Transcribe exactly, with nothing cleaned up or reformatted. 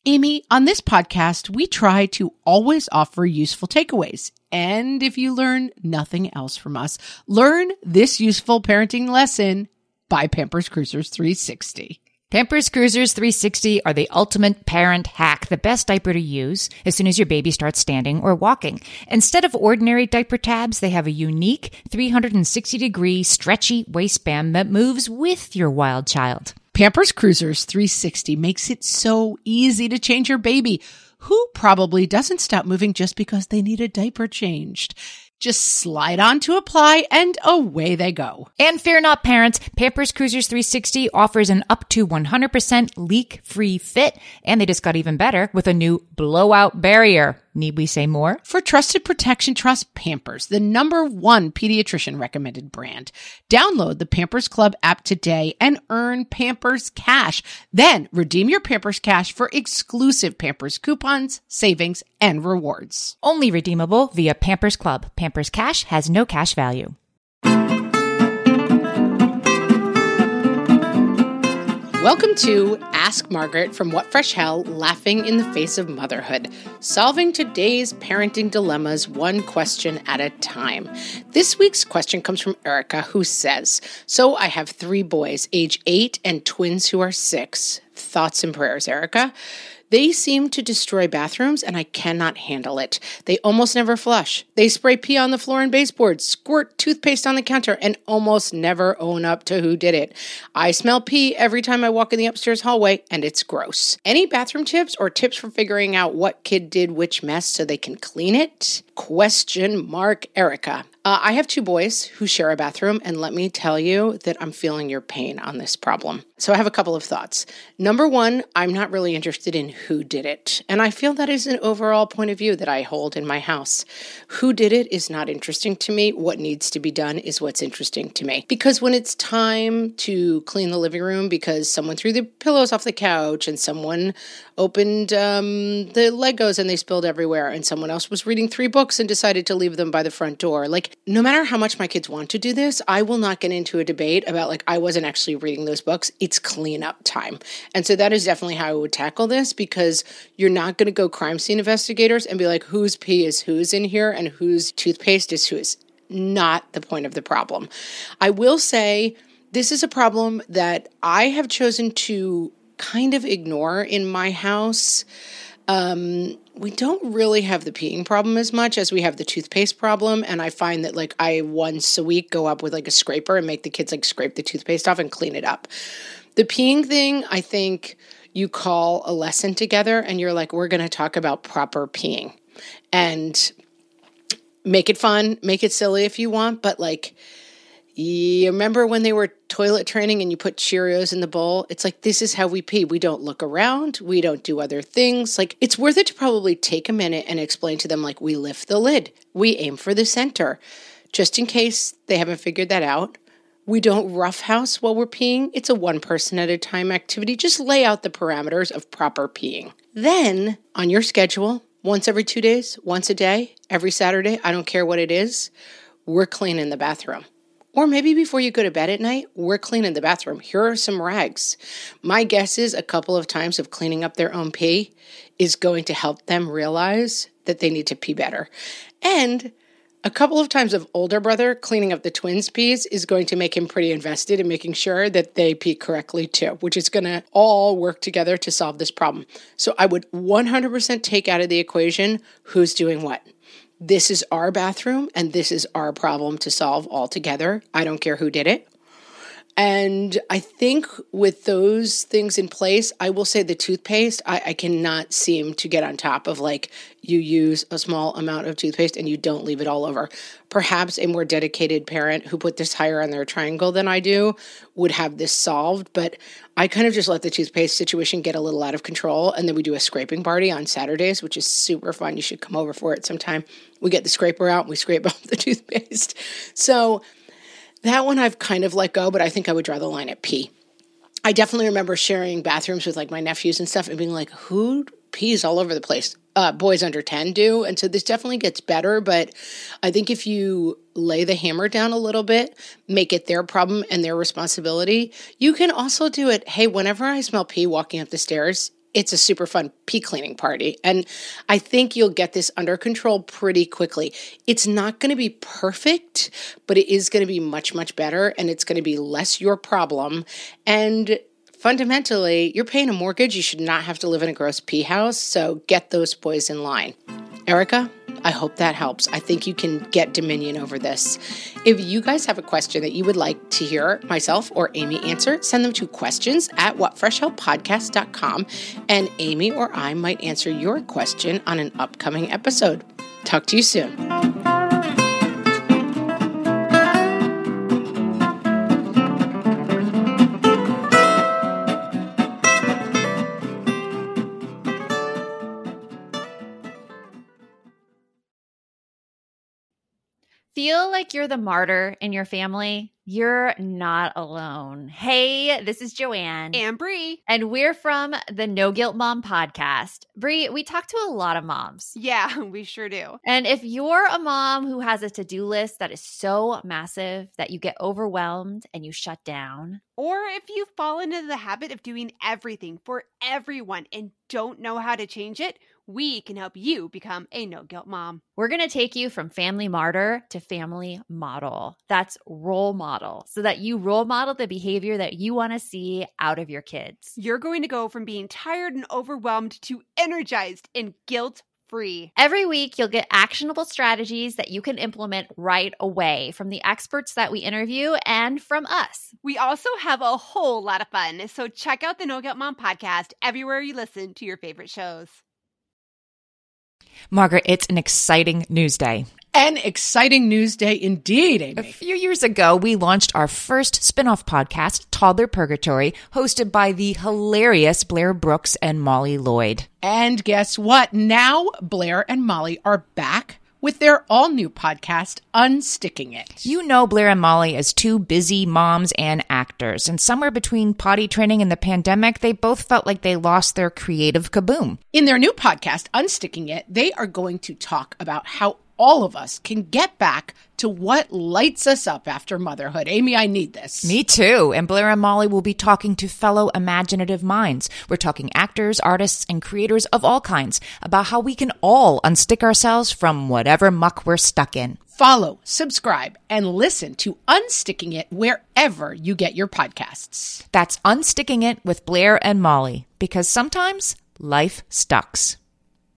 Amy, on this podcast, we try to always offer useful takeaways. And if you learn nothing else from us, learn this useful parenting lesson by Pampers Cruisers three sixty. Pampers Cruisers three sixty are the ultimate parent hack, the best diaper to use as soon as your baby starts standing or walking. Instead of ordinary diaper tabs, they have a unique three hundred sixty degree stretchy waistband that moves with your wild child. Pampers Cruisers three sixty makes it so easy to change your baby, who probably doesn't stop moving just because they need a diaper changed. Just slide on to apply and away they go. And fear not, parents, Pampers Cruisers three sixty offers an up to one hundred percent leak-free fit, and they just got even better with a new blowout barrier. Need we say more? For trusted protection, trust Pampers, the number one pediatrician recommended brand. Download the Pampers Club app today and earn Pampers Cash. Then redeem your Pampers Cash for exclusive Pampers coupons, savings, and rewards. Only redeemable via Pampers Club. Pampers Cash has no cash value. Welcome to Ask Margaret from What Fresh Hell, laughing in the face of motherhood, solving today's parenting dilemmas one question at a time. This week's question comes from Erica, who says, so I have three boys, age eight, and twins who are six. Thoughts and prayers, Erica. They seem to destroy bathrooms, and I cannot handle it. They almost never flush. They spray pee on the floor and baseboards, squirt toothpaste on the counter, and almost never own up to who did it. I smell pee every time I walk in the upstairs hallway, and it's gross. Any bathroom tips or tips for figuring out what kid did which mess so they can clean it? Question mark, Erica. Uh, I have two boys who share a bathroom, and let me tell you that I'm feeling your pain on this problem. So I have a couple of thoughts. Number one, I'm not really interested in who did it. And I feel that is an overall point of view that I hold in my house. Who did it is not interesting to me. What needs to be done is what's interesting to me. Because when it's time to clean the living room because someone threw the pillows off the couch and someone opened um, the Legos and they spilled everywhere and someone else was reading three books and decided to leave them by the front door. Like, no matter how much my kids want to do this, I will not get into a debate about like, I wasn't actually reading those books. It's cleanup time. And so that is definitely how I would tackle this, because you're not going to go crime scene investigators and be like, whose pee is who's in here and whose toothpaste is whose. Not the point of the problem. I will say this is a problem that I have chosen to kind of ignore in my house. Um, we don't really have the peeing problem as much as we have the toothpaste problem. And I find that like I once a week go up with like a scraper and make the kids like scrape the toothpaste off and clean it up. The peeing thing, I think you call a lesson together and you're like, we're going to talk about proper peeing and make it fun, make it silly if you want. But like, you remember when they were toilet training and you put Cheerios in the bowl? It's like, this is how we pee. We don't look around. We don't do other things. Like, it's worth it to probably take a minute and explain to them, like, we lift the lid. We aim for the center. Just in case they haven't figured that out. We don't roughhouse while we're peeing. It's a one person at a time activity. Just lay out the parameters of proper peeing. Then, on your schedule, once every two days, once a day, every Saturday, I don't care what it is, we're cleaning the bathroom. Or maybe before you go to bed at night, we're cleaning the bathroom. Here are some rags. My guess is a couple of times of cleaning up their own pee is going to help them realize that they need to pee better. And a couple of times of older brother cleaning up the twins' pees is going to make him pretty invested in making sure that they pee correctly too, which is going to all work together to solve this problem. So I would one hundred percent take out of the equation who's doing what. This is our bathroom, and this is our problem to solve all together. I don't care who did it. And I think with those things in place, I will say the toothpaste, I, I cannot seem to get on top of like you use a small amount of toothpaste and you don't leave it all over. Perhaps a more dedicated parent who put this higher on their triangle than I do would have this solved. But I kind of just let the toothpaste situation get a little out of control. And then we do a scraping party on Saturdays, which is super fun. You should come over for it sometime. We get the scraper out and we scrape off the toothpaste. So that one I've kind of let go, but I think I would draw the line at pee. I definitely remember sharing bathrooms with like my nephews and stuff and being like, who pees all over the place? Uh, boys under ten do. And so this definitely gets better. But I think if you lay the hammer down a little bit, make it their problem and their responsibility, you can also do it. Hey, whenever I smell pee walking up the stairs, it's a super fun pee cleaning party. And I think you'll get this under control pretty quickly. It's not going to be perfect, but it is going to be much, much better. And it's going to be less your problem. And fundamentally, you're paying a mortgage. You should not have to live in a gross pee house. So get those boys in line. Erica, I hope that helps. I think you can get dominion over this. If you guys have a question that you would like to hear myself or Amy answer, send them to questions at what fresh hell podcast dot com, and Amy or I might answer your question on an upcoming episode. Talk to you soon. Feel like you're the martyr in your family? You're not alone. Hey, this is Joanne. And Bree. And we're from the No Guilt Mom podcast. Bree, we talk to a lot of moms. Yeah, we sure do. And if you're a mom who has a to-do list that is so massive that you get overwhelmed and you shut down, or if you've fallen into the habit of doing everything for everyone and don't know how to change it, we can help you become a no-guilt mom. we're going to take you from family martyr to family model. That's role model, so that you role model the behavior that you want to see out of your kids. You're going to go from being tired and overwhelmed to energized and guilt-free. Every week, you'll get actionable strategies that you can implement right away from the experts that we interview and from us. We also have a whole lot of fun, so check out the No Guilt Mom podcast everywhere you listen to your favorite shows. Margaret, it's an exciting news day. An exciting news day indeed, Amy. A few years ago, we launched our first spin-off podcast, Toddler Purgatory, hosted by the hilarious Blair Brooks and Molly Lloyd. And guess what? Now Blair and Molly are back with their all-new podcast, Unsticking It. You know Blair and Molly as two busy moms and actors, and somewhere between potty training and the pandemic, they both felt like they lost their creative kaboom. In their new podcast, Unsticking It, they are going to talk about how all of us can get back to what lights us up after motherhood. Amy, I need this. Me too. And Blair and Molly will be talking to fellow imaginative minds. We're talking actors, artists, and creators of all kinds about how we can all unstick ourselves from whatever muck we're stuck in. Follow, subscribe, and listen to Unsticking It wherever you get your podcasts. That's Unsticking It with Blair and Molly, because sometimes life stucks.